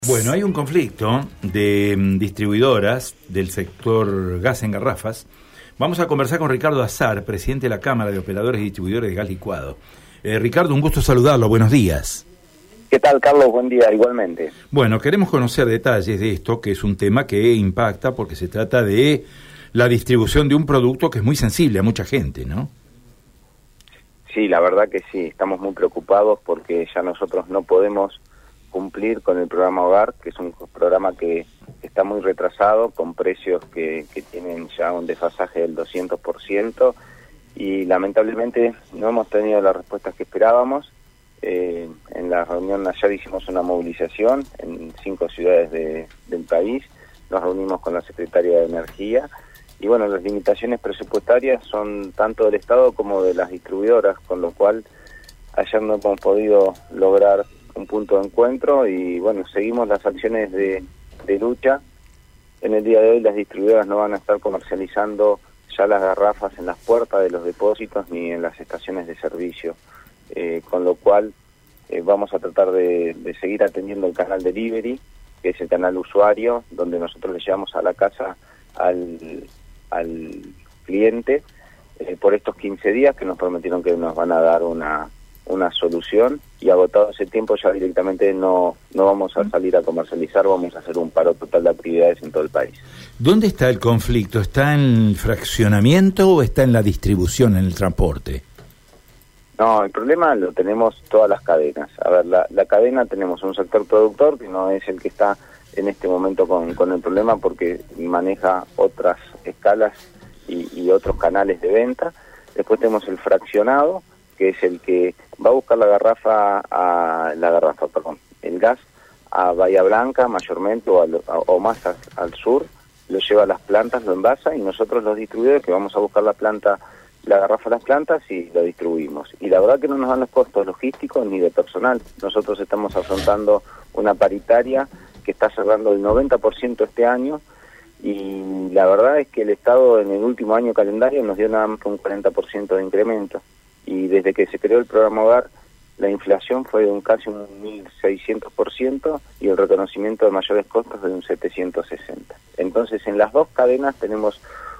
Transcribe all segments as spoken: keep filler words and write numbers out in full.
Bueno, hay un conflicto de distribuidoras del sector gas en garrafas. Vamos a conversar con Ricardo Azar, presidente de la Cámara de Operadores y Distribuidores de Gas Licuado. Eh, Ricardo, un gusto saludarlo, buenos días. ¿Qué tal, Carlos? Buen día, igualmente. Bueno, queremos conocer detalles de esto, que es un tema que impacta porque se trata de la distribución de un producto que es muy sensible a mucha gente, ¿no? Sí, la verdad que sí, estamos muy preocupados porque ya nosotros no podemos cumplir con el programa Hogar, que es un programa que está muy retrasado, con precios que, que tienen ya un desfasaje del doscientos por ciento, y lamentablemente no hemos tenido las respuestas que esperábamos. Eh, en la reunión ayer hicimos una movilización en cinco ciudades de, del país, nos reunimos con la Secretaría de Energía, y bueno, las limitaciones presupuestarias son tanto del Estado como de las distribuidoras, con lo cual ayer no hemos podido lograr un punto de encuentro y bueno, seguimos las acciones de, de lucha. En el día de hoy las distribuidoras no van a estar comercializando ya las garrafas en las puertas de los depósitos ni en las estaciones de servicio, eh, con lo cual eh, vamos a tratar de, de seguir atendiendo el canal delivery, que es el canal usuario, donde nosotros le llevamos a la casa al, al cliente eh, por estos quince días que nos prometieron que nos van a dar una una solución, y agotado ese tiempo ya directamente no no vamos a salir a comercializar, vamos a hacer un paro total de actividades en todo el país. ¿Dónde está el conflicto? ¿Está en el fraccionamiento o está en la distribución, en el transporte? No, el problema lo tenemos todas las cadenas. A ver, la, la cadena, tenemos un sector productor que no es el que está en este momento con, con el problema porque maneja otras escalas y, y otros canales de venta. Después tenemos el fraccionado, que es el que va a buscar la garrafa, a la garrafa, perdón, el gas a Bahía Blanca mayormente o, al, a, o más a, al sur, lo lleva a las plantas, lo envasa, y nosotros los distribuidores que vamos a buscar la planta, la garrafa a las plantas y lo distribuimos. Y la verdad que no nos dan los costos logísticos ni de personal. Nosotros estamos afrontando una paritaria que está cerrando el noventa por ciento este año, y la verdad es que el Estado en el último año calendario nos dio nada más que un cuarenta por ciento de incremento. Y desde que se creó el programa Hogar, la inflación fue de un casi un mil seiscientos por ciento y el reconocimiento de mayores costos de un setecientos sesenta por ciento. Entonces, en las dos cadenas tenemos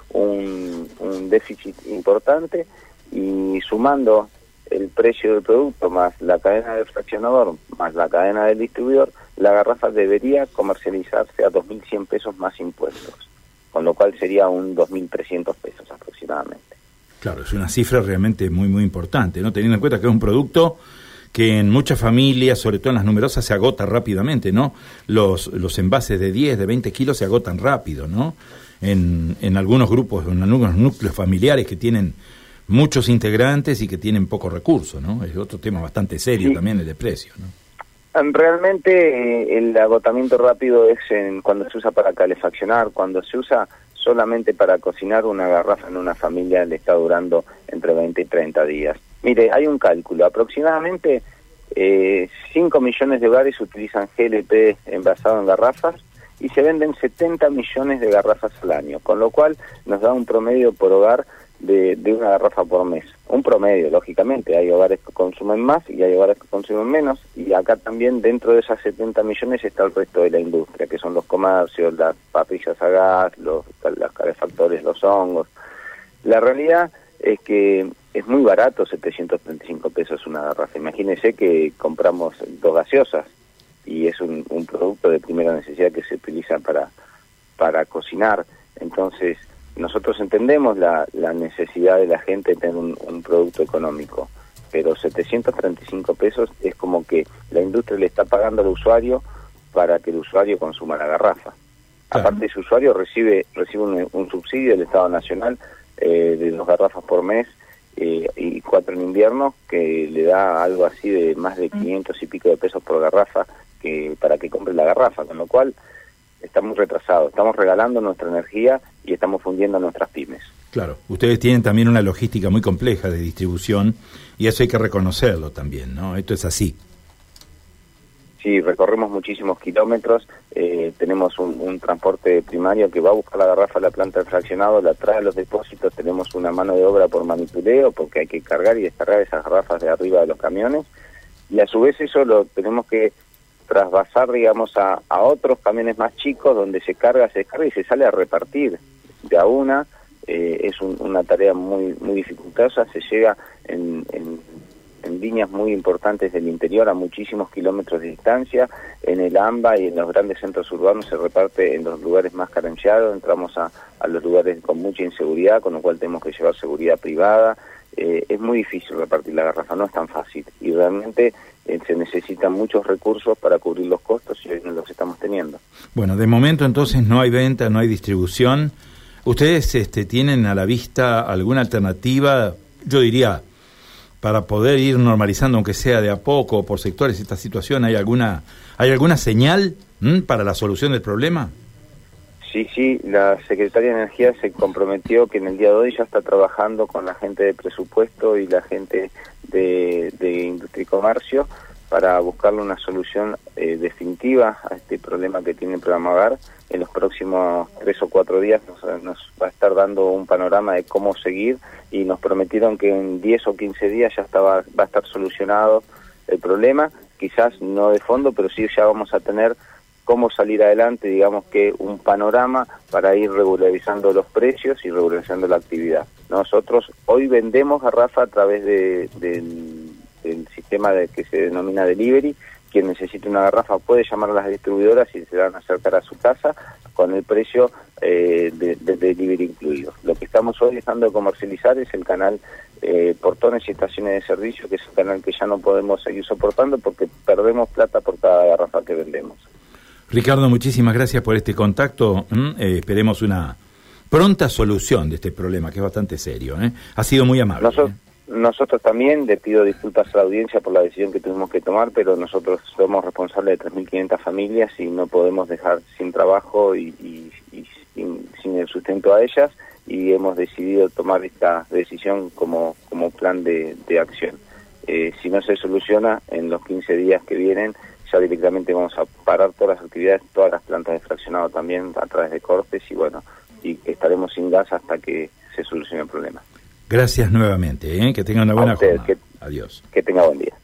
un, un déficit importante, y sumando el precio del producto más la cadena del fraccionador más la cadena del distribuidor, la garrafa debería comercializarse a dos mil cien pesos más impuestos, con lo cual sería un dos mil trescientos pesos aproximadamente. Claro, es una cifra realmente muy, muy importante, ¿no? Teniendo en cuenta que es un producto que en muchas familias, sobre todo en las numerosas, se agota rápidamente, ¿no? Los los envases de diez, de veinte kilos se agotan rápido, ¿no? En, en algunos grupos, en algunos núcleos familiares que tienen muchos integrantes y que tienen pocos recursos, ¿no? Es otro tema bastante serio, sí. También el de precio, ¿no? Realmente eh, el agotamiento rápido es en, cuando se usa para calefaccionar, cuando se usa solamente para cocinar, una garrafa en una familia le está durando entre veinte y treinta días. Mire, hay un cálculo, aproximadamente eh, cinco millones de hogares utilizan G L P envasado en garrafas y se venden setenta millones de garrafas al año, con lo cual nos da un promedio por hogar de, de una garrafa por mes. Un promedio, lógicamente, hay hogares que consumen más y hay hogares que consumen menos, y acá también dentro de esas setenta millones está el resto de la industria, que son los comercios, las parrillas a gas, los, los calefactores, los hongos. La realidad es que es muy barato, setecientos treinta y cinco pesos una garrafa. Imagínense que compramos dos gaseosas, y es un, un producto de primera necesidad que se utiliza para, para cocinar. Entonces, nosotros entendemos la, la necesidad de la gente de tener un, un producto económico, pero setecientos treinta y cinco pesos es como que la industria le está pagando al usuario para que el usuario consuma la garrafa. Claro. Aparte, ese usuario recibe recibe un, un subsidio del Estado Nacional eh, de dos garrafas por mes eh, y cuatro en invierno, que le da algo así de más de quinientos y pico de pesos por garrafa que para que compre la garrafa, con lo cual estamos retrasados, estamos regalando nuestra energía y estamos fundiendo nuestras pymes. Claro, ustedes tienen también una logística muy compleja de distribución, y eso hay que reconocerlo también, ¿no? Esto es así. Sí, recorremos muchísimos kilómetros, eh, tenemos un, un transporte primario que va a buscar la garrafa a la planta de fraccionado, la trae a los depósitos, tenemos una mano de obra por manipuleo, porque hay que cargar y descargar esas garrafas de arriba de los camiones, y a su vez eso lo tenemos que trasvasar, digamos, a, a otros camiones más chicos donde se carga, se descarga y se sale a repartir de a una. Eh, es un, una tarea muy muy dificultosa, se llega en, en, en líneas muy importantes del interior a muchísimos kilómetros de distancia. En el AMBA y en los grandes centros urbanos se reparte en los lugares más carenciados, entramos a, a los lugares con mucha inseguridad, con lo cual tenemos que llevar seguridad privada. Eh, es muy difícil repartir la garrafa, no es tan fácil, y realmente eh, se necesitan muchos recursos para cubrir los costos y hoy no los estamos teniendo. Bueno, de momento entonces no hay venta, no hay distribución. ¿Ustedes este, tienen a la vista alguna alternativa, yo diría, para poder ir normalizando, aunque sea de a poco o por sectores, esta situación? ¿Hay alguna hay alguna señal ¿m? para la solución del problema? Sí, sí, la Secretaría de Energía se comprometió que en el día de hoy ya está trabajando con la gente de presupuesto y la gente de, de Industria y Comercio para buscarle una solución eh, definitiva a este problema que tiene el programa Hogar. En los próximos tres o cuatro días nos, nos va a estar dando un panorama de cómo seguir, y nos prometieron que en diez o quince días ya estaba, va a estar solucionado el problema, quizás no de fondo, pero sí ya vamos a tener cómo salir adelante, digamos que un panorama para ir regularizando los precios y regularizando la actividad. Nosotros hoy vendemos garrafa a través de, del, del sistema de, que se denomina delivery. Quien necesite una garrafa puede llamar a las distribuidoras y se van a acercar a su casa con el precio eh, de, de delivery incluido. Lo que estamos hoy dejando de comercializar es el canal eh, Portones y Estaciones de Servicio, que es un canal que ya no podemos seguir soportando porque perdemos plata por cada garrafa que vendemos. Ricardo, muchísimas gracias por este contacto. Eh, esperemos una pronta solución de este problema, que es bastante serio. ¿eh? Ha sido muy amable. Nosotros, ¿eh? nosotros también, le pido disculpas a la audiencia por la decisión que tuvimos que tomar, pero nosotros somos responsables de tres mil quinientas familias y no podemos dejar sin trabajo y, y, y sin, sin el sustento a ellas, y hemos decidido tomar esta decisión como, como plan de, de acción. Eh, si no se soluciona, en los quince días que vienen, ya directamente vamos a parar todas las actividades, todas las plantas de fraccionado también a través de cortes, y bueno, y estaremos sin gas hasta que se solucione el problema. Gracias nuevamente, ¿eh? Que tengan una buena jornada. Que, Adiós. Que tenga buen día.